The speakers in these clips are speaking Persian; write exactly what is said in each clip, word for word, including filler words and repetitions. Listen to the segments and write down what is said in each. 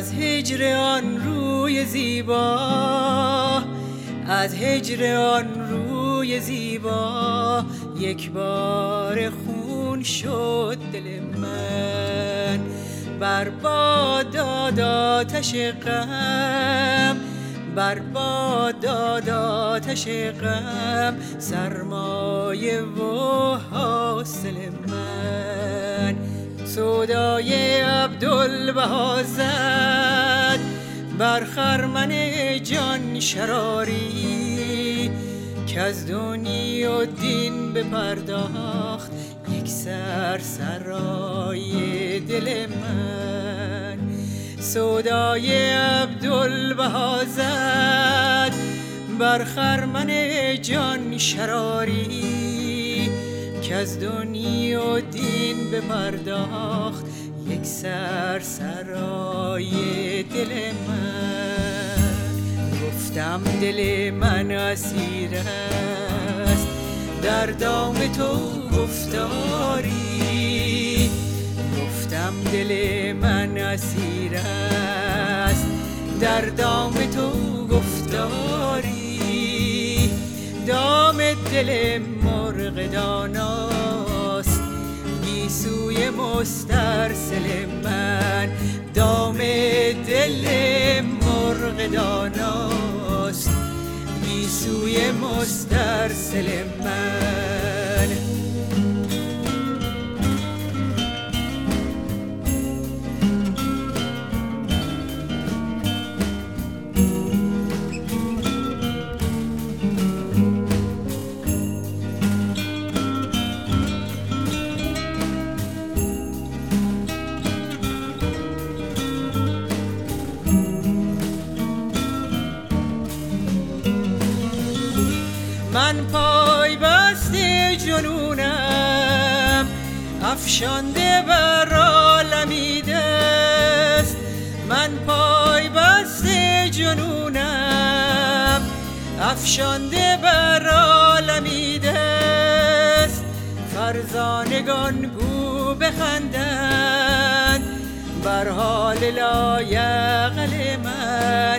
از هجر آن روی زیبا، از هجر آن روی زیبا، یک بار خون شد دل من. بر باد داد آتش غم، بر باد داد آتش غم، سرمایه و حاصل من. سودای عبدالبها زد بر خرمن جان شراری، که از دنیا و دین بپرداخت یک سر سرای دل من. سودای عبدالبها زد بر خرمن جان شراری، که از دنیا و دین بپرداخت یک سر سرای دل من. گفتم دل من اسیر است در دام تو گفتاری، گفتم دل من اسیر است در دام تو گفتاری. دام دل مرغ داناست گیسوی مسترسل من، دام دل مرغ داناست گیسوی مسترسل من. من پای بسته جنونم افشانده بر عالمی دست، من پای بسته جنونم افشانده بر عالمی دست. فرزانگان گو بخندند بر حال لایعقل من،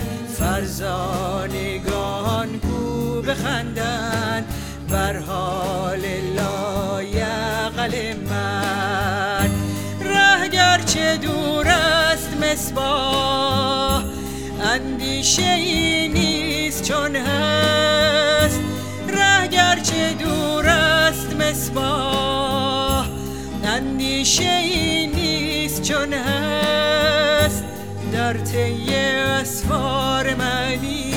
فرزانگان گو بخندند بر حال لایعقل من. ره گرچه دور است مصباح اندیشه ای نیست چون هست، ره گرچه دور است مصباح اندیشه ای نیست چون هست. در طی اسفار منی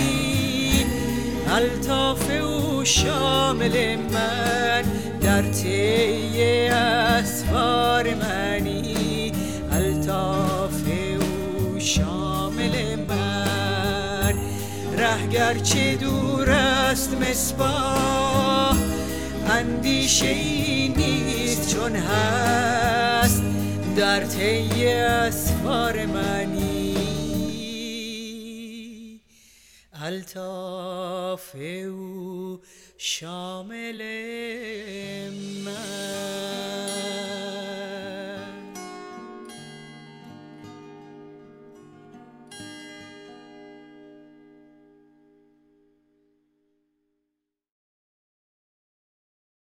الطاف او شامل من، در طی اسفار منی الطاف او شامل من. ره گرچه دور است مصباح اندیشه ای نیست چون هست، در طی اسفار منی الطاف او شامل من.